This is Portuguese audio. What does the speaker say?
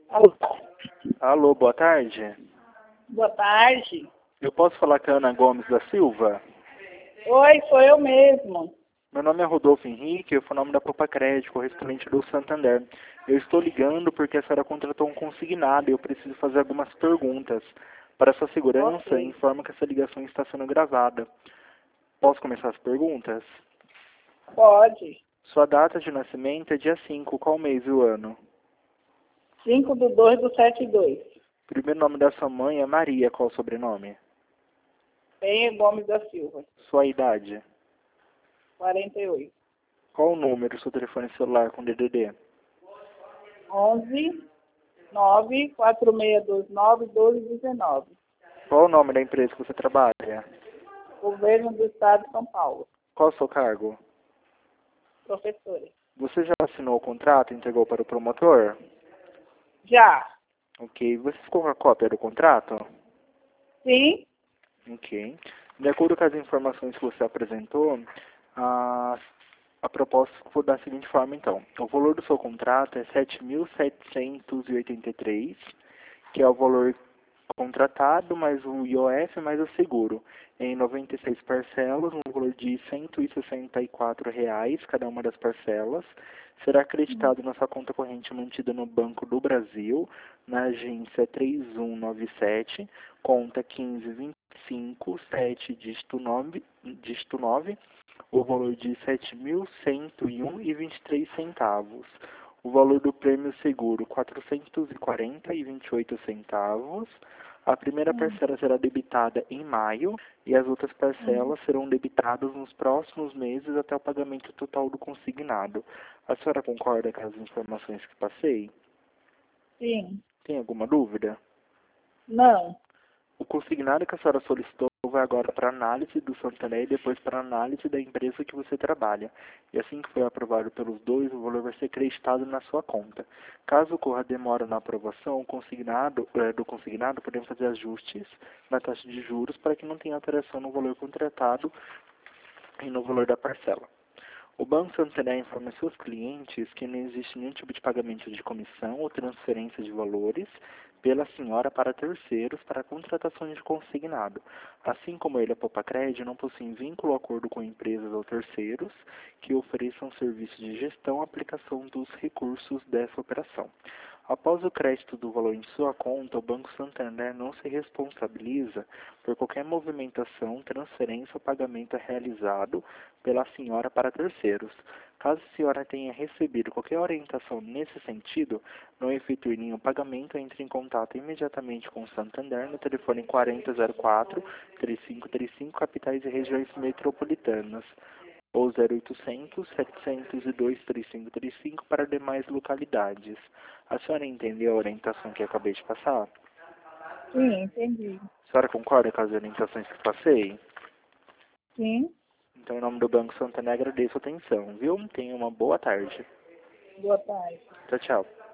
Alô, Alô, boa tarde. boa tarde. Eu posso falar com a Ana Gomes da Silva? Oi, sou eu mesmo. Meu nome é Rodolfo Henrique, eu sou o nome da Popa Crédito, correspondente do Santander. Eu estou ligando porque a senhora contratou um consignado e eu preciso fazer algumas perguntas. Para sua segurança, Ok. informo que essa ligação está sendo gravada. Posso começar as perguntas? Pode. Sua data de nascimento é dia 5, qual mês e o ano? 5/2/72. Primeiro nome da sua mãe é Maria, qual o sobrenome? Penha Gomes da Silva. Sua idade? 48. Qual o número do seu telefone celular com DDD? 11 94629 1219. Qual o nome da empresa que você trabalha? Governo do Estado de São Paulo. Qual o seu cargo? Professora. Você já assinou o contrato e entregou para o promotor? Já. Ok. Você ficou com a cópia do contrato? Sim. Ok. De acordo com as informações que você apresentou, a proposta foi da seguinte forma, então. O valor do seu contrato é 7.783, que é o valor contratado, mais o IOF, mais o seguro, em 96 parcelas, no valor de R$ 164 cada uma das parcelas. Será acreditado na sua conta corrente mantida no Banco do Brasil, na agência 3197, conta 1525, 7, dígito 9, o valor de R$ 7.101,23. O valor do prêmio seguro, R$ 440,28. A primeira parcela será debitada em maio e as outras parcelas serão debitadas nos próximos meses até o pagamento total do consignado. A senhora concorda com as informações que passei? Sim. Tem alguma dúvida? Não. O consignado que a senhora solicitou vai agora para análise do Santander e depois para análise da empresa que você trabalha. E assim que for aprovado pelos dois, o valor vai ser creditado na sua conta. Caso ocorra demora na aprovação, do consignado, podemos fazer ajustes na taxa de juros para que não tenha alteração no valor contratado e no valor da parcela. O Banco Santander informa seus clientes que não existe nenhum tipo de pagamento de comissão ou transferência de valores pela senhora para terceiros para a contratação de consignado. Assim como ele, a Popacred, não possui vínculo ou acordo com empresas ou terceiros que ofereçam serviço de gestão e aplicação dos recursos dessa operação. Após o crédito do valor em sua conta, o Banco Santander não se responsabiliza por qualquer movimentação, transferência ou pagamento realizado pela senhora para terceiros. Caso a senhora tenha recebido qualquer orientação nesse sentido, não efetue nenhum pagamento, entre em contato imediatamente com o Santander no telefone 4004-3535, capitais e regiões metropolitanas, ou 0800-702-3535 para demais localidades. A senhora entendeu a orientação que eu acabei de passar? Sim, entendi. A senhora concorda com as orientações que passei? Sim. Então, em nome do Banco Santander, agradeço a atenção, viu? Tenha uma boa tarde. Boa tarde. Tchau, tchau.